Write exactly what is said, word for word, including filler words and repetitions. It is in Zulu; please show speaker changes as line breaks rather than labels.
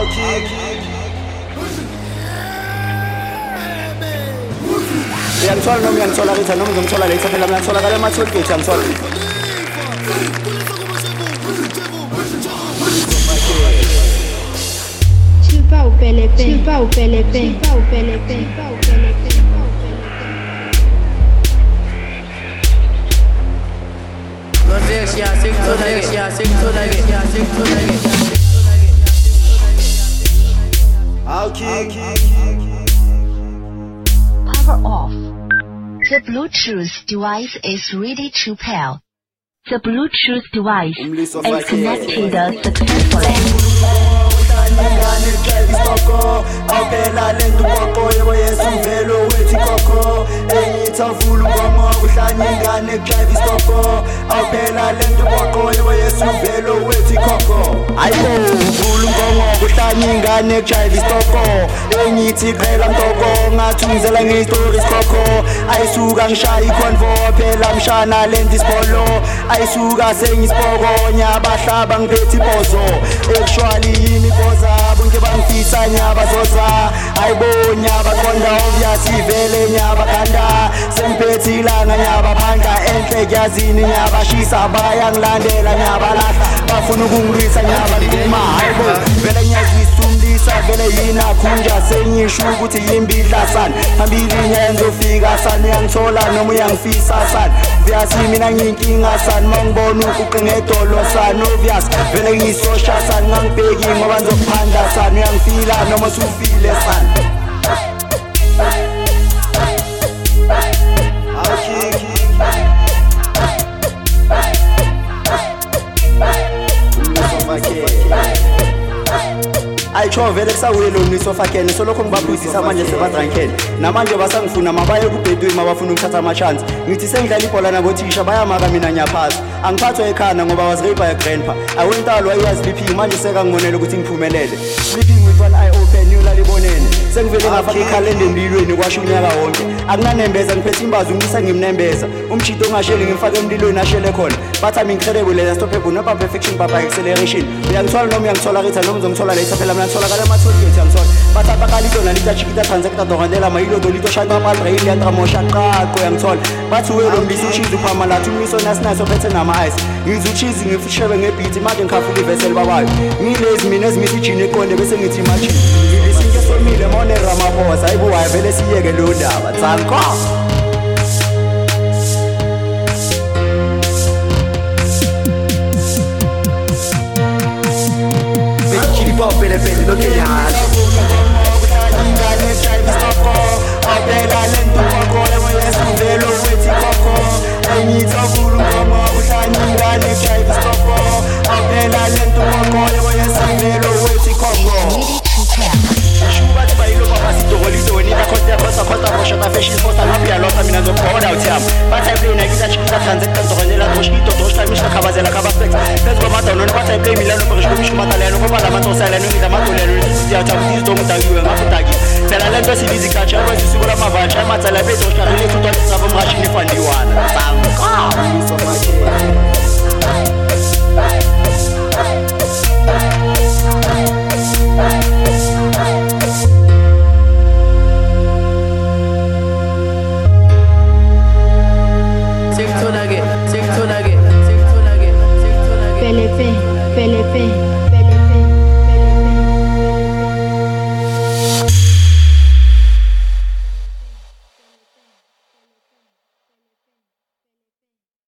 Uyangithola noma uyangithola Rita noma ngizomthola later phela mina ngithola kale ma-toll gate uyangithola.
Chipa ou pelepe, chipa ou pelepe, chipa ou pelepe, chipa ou pelepe.
Power off. The Bluetooth device is ready to pair. The Bluetooth device is connected successfully.
Ngane drive istoko awuphela lento uqoqo yebo yesivelo wethi khokho engithafula ngomo kuhlanye ngane drive istoko awuphela lento uqoqo yebo yesivelo wethi khokho ayibo uvula ngomo kuhlanye ngane drive istoko engithi phela mtoko ngathungizela ngestory khokho ayisuka ngishaya iconvo phela mshana lento isipolo ayisuka sengispokonya abahlaba ngiphethe ipozo ekushwali yimi boza bonke bangifisa nyaba zoza ayibonya baqonda obvious ivele nyaba khanda semphethe ilanga nyaba phandla enhle kuyazini nyaba shisa bayangilandela nyaba lahla bafuna ukungirisa nyaba ngima hayibo vele ngiyazisa umlisa vele yina khunja senyisho ukuthi yimbidla sana phambili ngiyenzofika sana uyangithola noma uyangifisa sana obvious mina ngiyinkinga sana mangibona ukuqinga edolo sana obvious vele ngisosha sana ngangibheki ngoba ngizokuphanda sana uyangifila noma usufile sana ayitsho vele kusawuyelo nisofakene solokho ngibaphuzisa manje sebadrankene namanje basangifuna mabaye kubhedweni mabafuna ukuthatha ama-chance ngithi sengidlala ibhola nabothisha bayamaka mina nyaphasi angiphathwa ekhanda ngoba waziripha ya-grandpa awentalo wayiwaziliphing manje sekangibonela ukuthi ngiphumelele sleeping with one eye open yolalibonene sengivele ngafaka ikhalenda empilweni kwasho unyaka wonke akunanembeza ngiphethe imbazi ungisa ngimnembeza umshito ongasheli ngimfake emlilweni ashele khona bathami incredible lena stopable noba perfection papa acceleration uyangithola noma uyangithola Rita noma ngizomthola later phela mina ngithola kale ma-toll gate uyangithola bathapha kalito nalita chikita transacta dorandela mayilo dolito shanta malbrail yantramosha qaqo uyangithola bathi welo mbisi uchizi uphama lathi umliso nasinaso phethe nama-ice ngithi uchizi ngifishebe ngebhithi manje ngikhafula iveseli babayo ngilezi mina ezimisa ijini eqonde bese ngithi imagine ngibisinke somile mone Ramaphosa hayibo waye vele siyeke leyo ndaba tsanko Pele pele lo que ya ngane drive stoko awuphela lento uqoqo yebo yesivelo wethi khokho engithafula ngomo kuhlanye ngane drive stoko awuphela lento uqoqo yebo yesivelo wethi khokho shuba tibayilo baba sidolito wenita costa costa costa rosha ta fashion costa lapia lota mina ngokhoda uthiyam bathe play na kita chikita transact dorandela roshito doshta mishka khabazela khabaspect bezwa madona bathe play milano perishko mishka mataleno ngoba la matosela nongiza matolelo siyathabuza izongidakiwe ngafutaki phela lento sibizi kacha abasisuku lamavatsha amatsala bethu oshakile futhi sabo mashini fandiwana tsanka so much